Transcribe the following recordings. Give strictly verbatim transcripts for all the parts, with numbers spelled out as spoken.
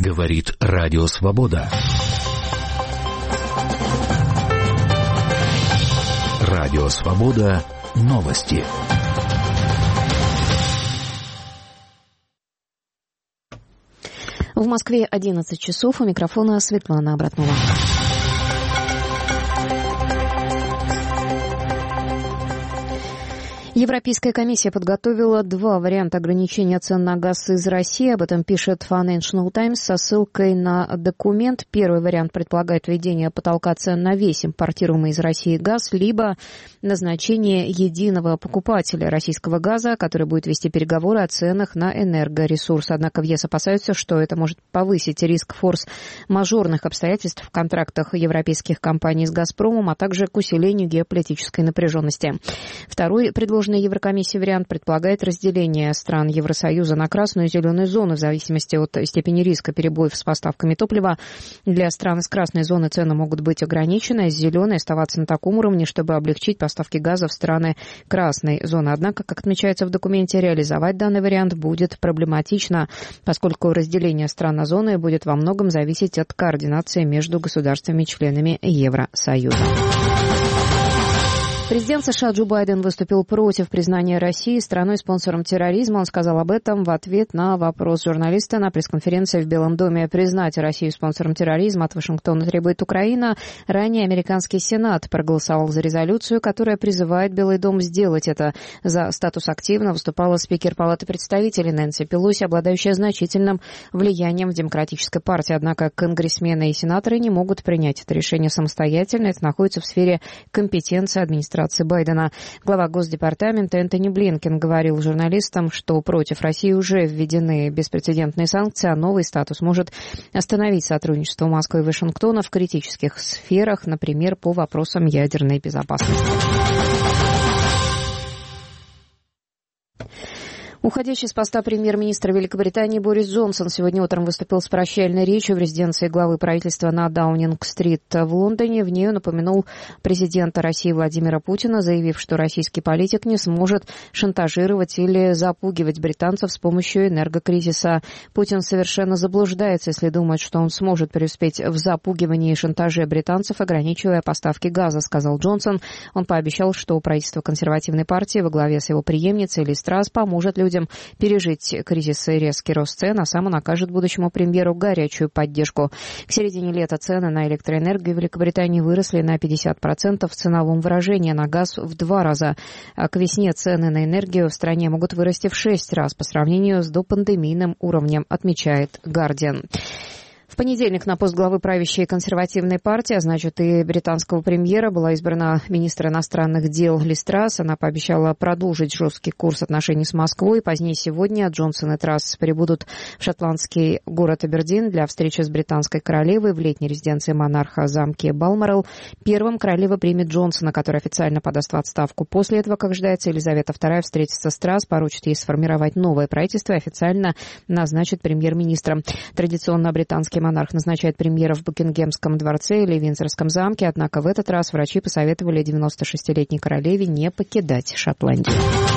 Говорит Радио Свобода. Радио Свобода. Новости. В Москве одиннадцать часов. У микрофона Светлана Обратнова. Европейская комиссия подготовила два варианта ограничения цен на газ из России. Об этом пишет Financial Times со ссылкой на документ. Первый вариант предполагает введение потолка цен на весь импортируемый из России газ, либо назначение единого покупателя российского газа, который будет вести переговоры о ценах на энергоресурс. Однако в ЕС опасаются, что это может повысить риск форс-мажорных обстоятельств в контрактах европейских компаний с «Газпромом», а также к усилению геополитической напряженности. Второй предложенный Еврокомиссией вариант предполагает разделение стран Евросоюза на красную и зеленую зоны в зависимости от степени риска перебоев с поставками топлива. Для стран из красной зоны цены могут быть ограничены, а из зеленой оставаться на таком уровне, чтобы облегчить поставки газа в страны красной зоны. Однако, как отмечается в документе, реализовать данный вариант будет проблематично, поскольку разделение стран на зоны будет во многом зависеть от координации между государствами-членами Евросоюза. Президент США Джо Байден выступил против признания России страной-спонсором терроризма. Он сказал об этом в ответ на вопрос журналиста на пресс-конференции в Белом доме. Признать Россию спонсором терроризма от Вашингтона требует Украина. Ранее американский Сенат проголосовал за резолюцию, которая призывает Белый дом сделать это. За статус активно выступала спикер Палаты представителей Нэнси Пелоси, обладающая значительным влиянием в Демократической партии. Однако конгрессмены и сенаторы не могут принять это решение самостоятельно. Это находится в сфере компетенции администрации Байдена. Глава Госдепартамента Энтони Блинкен говорил журналистам, что против России уже введены беспрецедентные санкции, а новый статус может остановить сотрудничество Москвы и Вашингтона в критических сферах, например, по вопросам ядерной безопасности. Уходящий с поста премьер-министра Великобритании Борис Джонсон сегодня утром выступил с прощальной речью в резиденции главы правительства на Даунинг-стрит в Лондоне. В ней он упомянул президента России Владимира Путина, заявив, что российский политик не сможет шантажировать или запугивать британцев с помощью энергокризиса. Путин совершенно заблуждается, если думает, что он сможет преуспеть в запугивании и шантаже британцев, ограничивая поставки газа, сказал Джонсон. Он пообещал, что правительство консервативной партии во главе с его преемницей Лиз Трасс поможет людям пережить кризис и резкий рост цен, а сам он окажет будущему премьеру горячую поддержку. К середине лета цены на электроэнергию в Великобритании выросли на пятьдесят процентов в ценовом выражении, на газ в два раза. А к весне цены на энергию в стране могут вырасти в шесть раз по сравнению с допандемийным уровнем, отмечает Guardian. В понедельник на пост главы правящей консервативной партии, а значит и британского премьера, была избрана министр иностранных дел Лиз Трасс. Она пообещала продолжить жесткий курс отношений с Москвой. Позднее сегодня Джонсон и Трасс прибудут в шотландский город Абердин для встречи с британской королевой в летней резиденции монарха замке Балморал. Первым королева примет Джонсона, который официально подаст в отставку. После этого, как ожидается, Елизавета вторая встретится с Трасс, поручит ей сформировать новое правительство и официально назначит премьер-министром. Традиционно британский монарх назначает премьера в Букингемском дворце или Виндзорском замке, однако в этот раз врачи посоветовали девяносто шестилетней королеве не покидать Шотландию.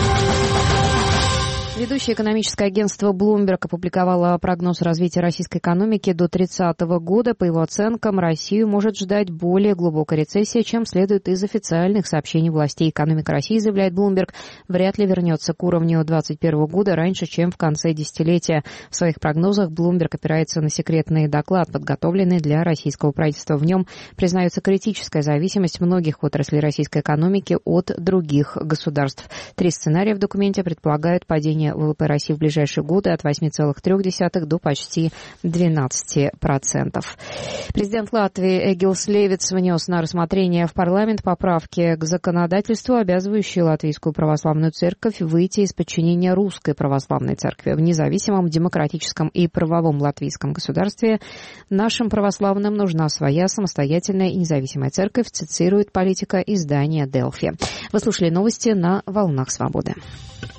Ведущее экономическое агентство Bloomberg опубликовало прогноз развития российской экономики до тридцатого года. По его оценкам, Россию может ждать более глубокая рецессия, чем следует из официальных сообщений властей. Экономика России, заявляет Bloomberg, вряд ли вернется к уровню двадцать первого года раньше, чем в конце десятилетия. В своих прогнозах Bloomberg опирается на секретный доклад, подготовленный для российского правительства. В нем признается критическая зависимость многих отраслей российской экономики от других государств. Три сценария в документе предполагают падение ВВП России в ближайшие годы от восемь целых три десятых до почти двенадцать процентов. Президент Латвии Эгилс Левитс внес на рассмотрение в парламент поправки к законодательству, обязывающие Латвийскую православную церковь выйти из подчинения Русской православной церкви. В независимом, демократическом и правовом латвийском государстве нашим православным нужна своя самостоятельная и независимая церковь, цитирует политика издания «Делфи». Вы слушали новости на «Волнах Свободы».